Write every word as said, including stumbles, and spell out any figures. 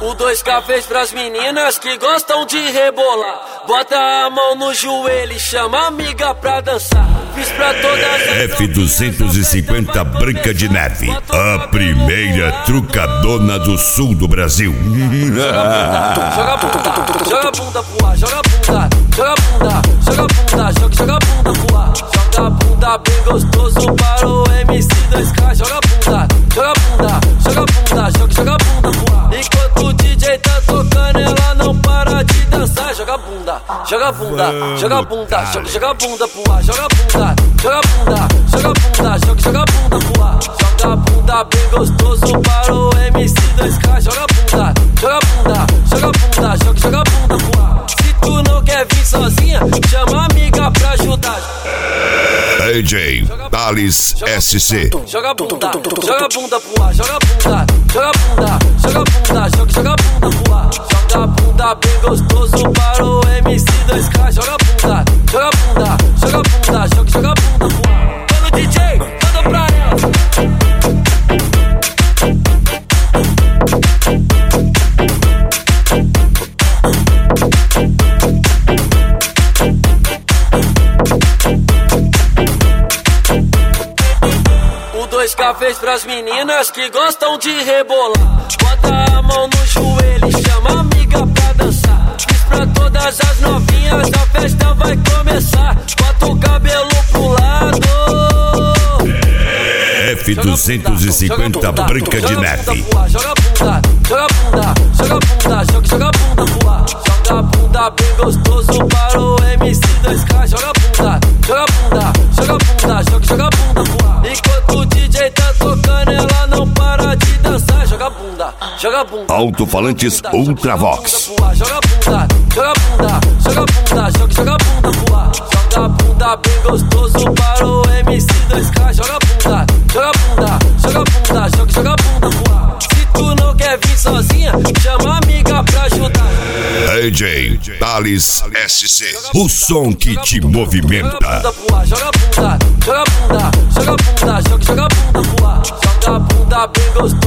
O dois K fez pras meninas que gostam de rebolar. Bota a mão no joelho e chama a amiga pra dançar. Fiz pra todas as F duzentos e cinquenta Branca de Neve, a primeira trucadona do sul do Brasil. Joga a bunda, joga a bunda pro ar, joga a bunda, joga a bunda, joga a bunda, joga, joga a bunda pro ar. Joga a bunda bem gostoso para o M C dois K. Joga a bunda, joga a bunda, joga a bunda, joga, joga a bunda pro ar. Enquanto o D J tá tocando, ela não para de dançar. Joga a bunda, joga a bunda, joga a bunda, joga, joga a bunda pro ar. Joga a bunda, joga a bunda, joga a bunda, joga, joga a bunda pro ar. Joga a bunda bem gostoso para o M C dois K. Joga a bunda, joga a bunda, joga a bunda, joga, joga a bunda pro ar. Se tu não quer vir sozinha, chama a amiga pra ajudar. D J Thales S C. Joga a bunda, joga a bunda pro ar, joga a bunda, joga a bunda, joga a bunda, joga, joga a bunda pro ar. Joga a bunda bem gostoso para o M C dois K. Joga a bunda, joga a bunda, joga a bunda, joga, joga a bunda pro ar. Todo D J, manda pra ela. dois K fez pras meninas que gostam de rebolar. Bota a mão no joelho e chama a amiga pra dançar. Fiz pra todas as novinhas, a festa vai começar. Bota o cabelo pro lado. F duzentos e cinquenta Branca de Neve. Joga a bunda, joga a bunda, joga a bunda, joga, joga a bunda pro ar. Joga a bunda bem gostoso para o M C dois K. Joga a bunda, joga a bunda, joga a bunda, joga, joga a bunda pro ar. Enquanto o D J tá tocando, ela não para de dançar. Joga a bunda, joga a bunda. Alto-falantes Ultravox. Joga a bunda, joga a bunda, joga a bunda, joga, joga a bunda pro ar. Joga a bunda bem gostoso para o M C dois K. Joga a bunda, joga a bunda, joga a bunda, joga, joga a bunda pro ar. Se tu não quer vir sozinha, chama a amiga pra ajudar. D J Thales S C, o som que te movimenta. Joga a bunda, joga a bunda, joga a bunda, joga a bunda, joga, joga a bunda pro ar. Joga a bunda bem gostoso